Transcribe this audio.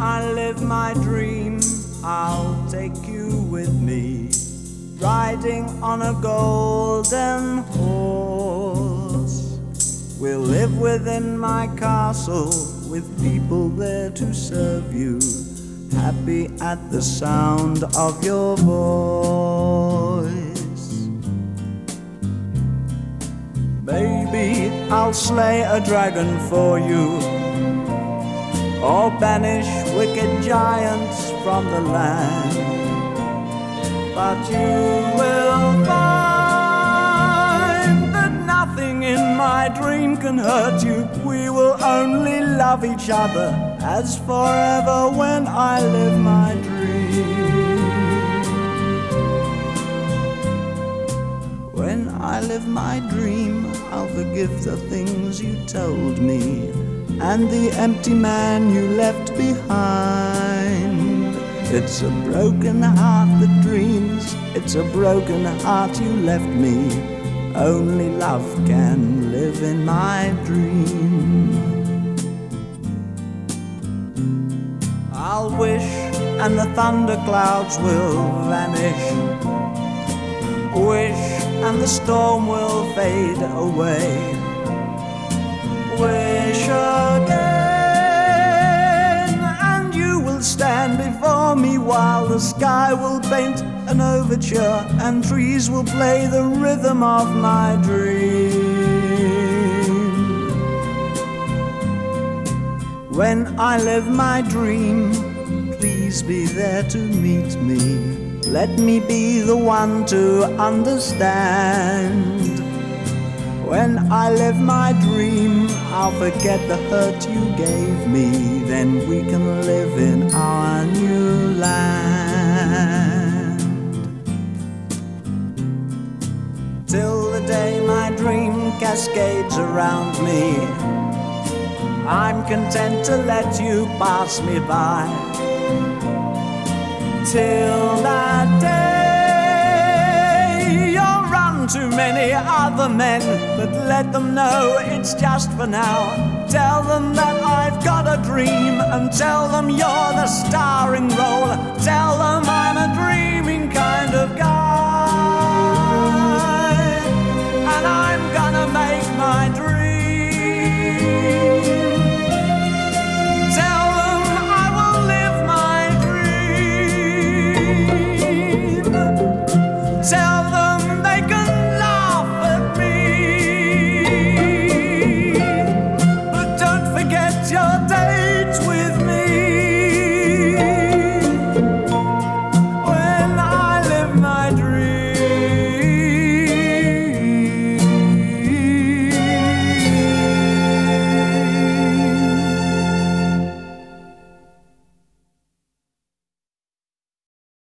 I live my dream, I'll take you with me, riding on a golden horse. We'll live within my castle, with people there to serve you, happy at the sound of your voice. Baby, I'll slay a dragon for you, or banish wicked giants from the land. But you will find that nothing in my dream can hurt you. We will only love each other as forever when I live my dream. When I live my dream, I'll forgive the things you told me and the empty man you left behind. It's a broken heart that dreams, it's a broken heart you left me. Only love can live in my dream. I'll wish and the thunderclouds will vanish, wish and the storm will fade away, wish again, and you will stand before me while the sky will paint an overture and trees will play the rhythm of my dream. When I live my dream, please be there to meet me. Let me be the one to understand. When I live my dream, I'll forget the hurt you gave me. Then we can live in our new land. Till the day my dream cascades around me, I'm content to let you pass me by. Till that day, you'll run to many other men, but let them know it's just for now. Tell them that I've got a dream, and tell them you're the starring role. Tell them I'm a dreaming kind of guy.